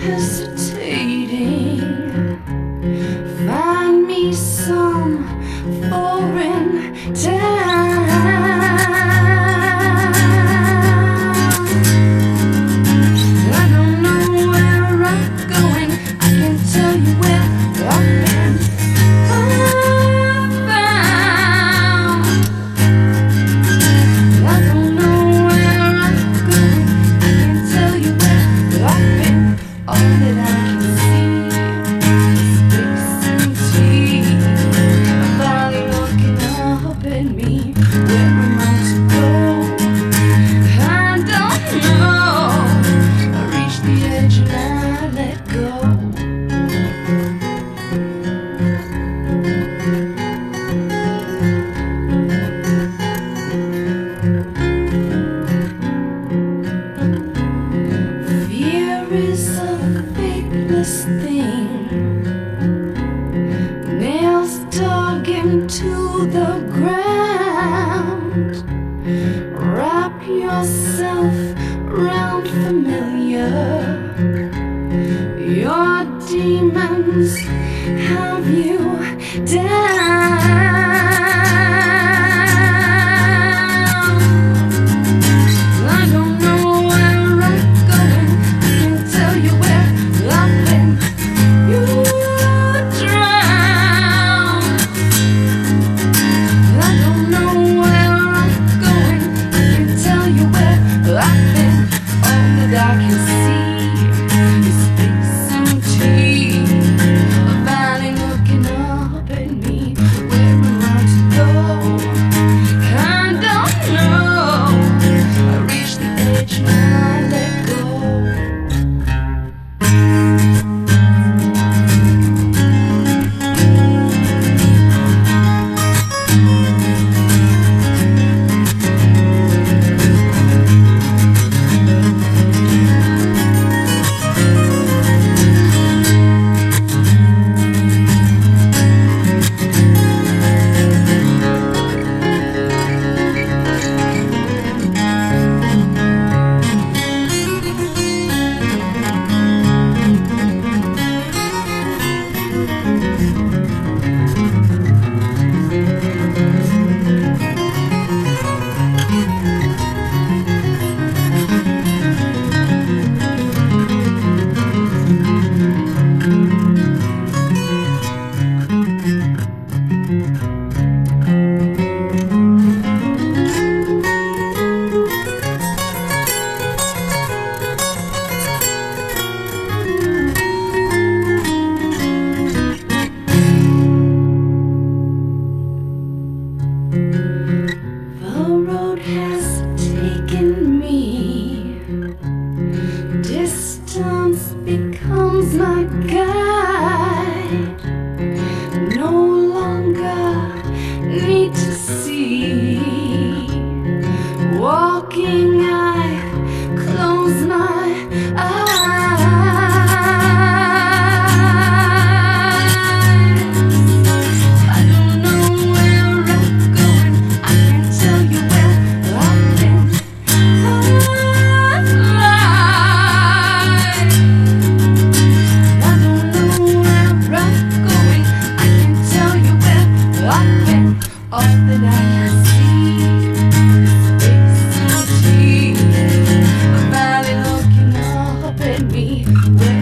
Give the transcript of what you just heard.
hesitating. Find me some foreign town. I don't know where I'm going. I can tell you where I've been. I don't know where I'm going. I can tell you where I've been. All that I can see is space and tea. I'm finally looking up at me. Where am I to go? I don't know. I reached the edge and I let go. Fear is a faithless thing, nails dug into the ground. Wrap yourself round familiar. Your demons have you down. I don't know where I'm going. I can tell you where I've been. You drown. I don't know where I'm going. I can tell you where I've been. All that I can see is space and tea. I'm finally looking up at me. Where am I to go? I don't know. I reached the edge and I let go. The road has taken me. Distance becomes my guide. No longer need to see. Walking, I close my eyes. I don't know where I'm going. I can tell you where I've been. I don't know where I'm going. I can tell you where I've been. All that I can see is space and tea. I'm finally looking up at me. Where